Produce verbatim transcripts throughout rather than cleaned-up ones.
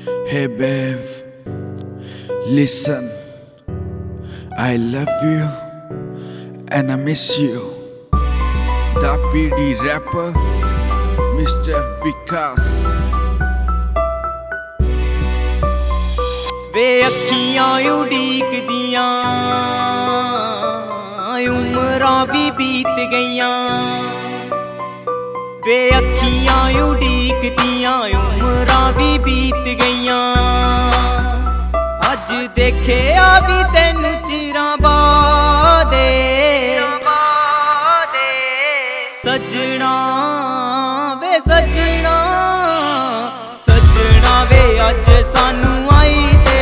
Hey babe, listen, I love you and I miss you. The P D rapper, Mister Vikas. वे अखियां उड़ीक दियां उमरां भी बीत गईयां वे अखियां उड़ीक दियां उमरां भी बीत गईयां अज देखे आ भी तैनू चिरां बादे सजना वे सजना सजना वे अज सानू आई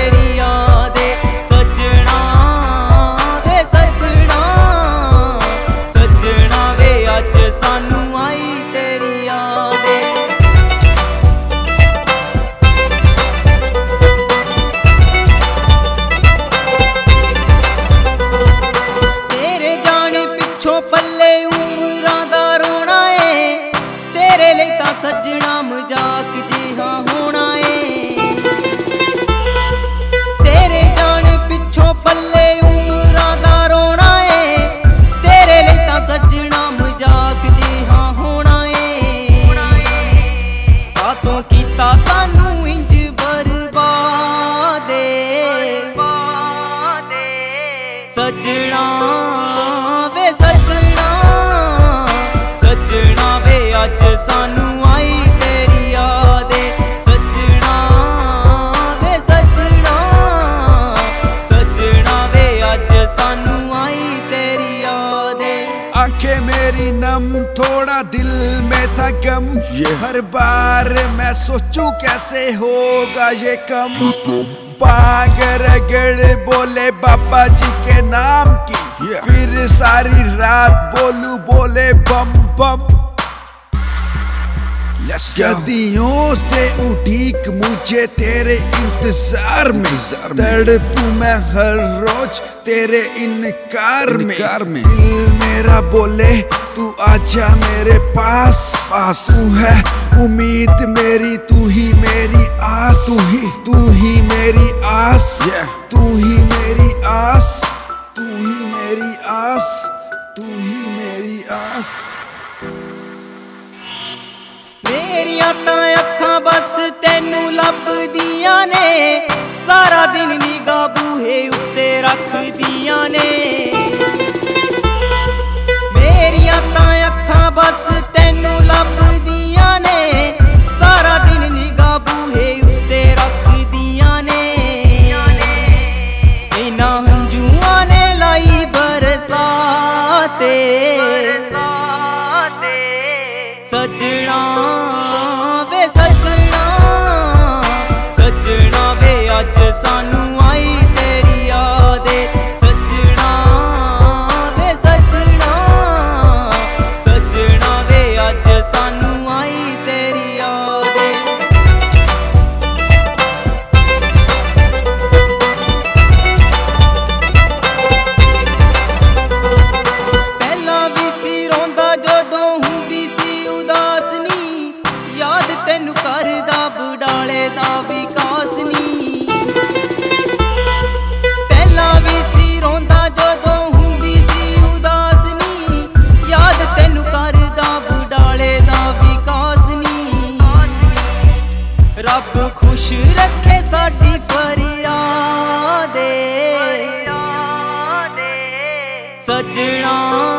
पल्ले उमरां दा रोना है तेरे लिए तां सजना मजाक जिहा होना है तेरे जाने पिछों पल्ले उमरां दा रोना है तेरे लिए तां सजना मजाक जिहा होना है कातों कीता सानू इंज बर्बाद सजना अज सानू आई तेरी याद सजना वे सजना सजना वे अज सानू आई तेरी याद आंखें मेरी नम थोड़ा दिल में था गम ये हर बार मैं सोचूं कैसे होगा ये कम बांग रगड़ बोले बाबा जी के नाम की yeah. फिर सारी रात बोलू बोले बम बम सदियों से उठीक मुझे तेरे इंतजार में तड़पूं मैं हर रोज तेरे इनकार में दिल मेरा बोले तू आजा मेरे पास पास तू है उम्मीद मेरी तू ही मेरी आस तू ही तू ही मेरी आस तू ही मेरी आस तू ही मेरी आस तू ही मेरी आस मेरियां तां अखां बस तैनू लभदियां ने सारा दिन निगाह बूहे उत्ते रखदियां ने मेरियां तां अखां बस तैनू लभदियां ने सारा दिन निगाह बूहे उत्ते रखदियां ने इन्हां हंझूआं ने लाई बरसाते सजना वे सजना सजना वे अज सानू आई तेरी याद सजना वे सजना सजना वे अज सानू आई तेरी याद पहला भी सी रोंदा जदों हुंदी सी उदासनी याद तैनू करदा बुढ़ाले दा विकास नी पहला भी सी रोंदा जदों हुंदी सी उदासनी याद तैनू करदा बुढ़ाले दा विकास नी रब खुश रखे साडी फरियाद सजना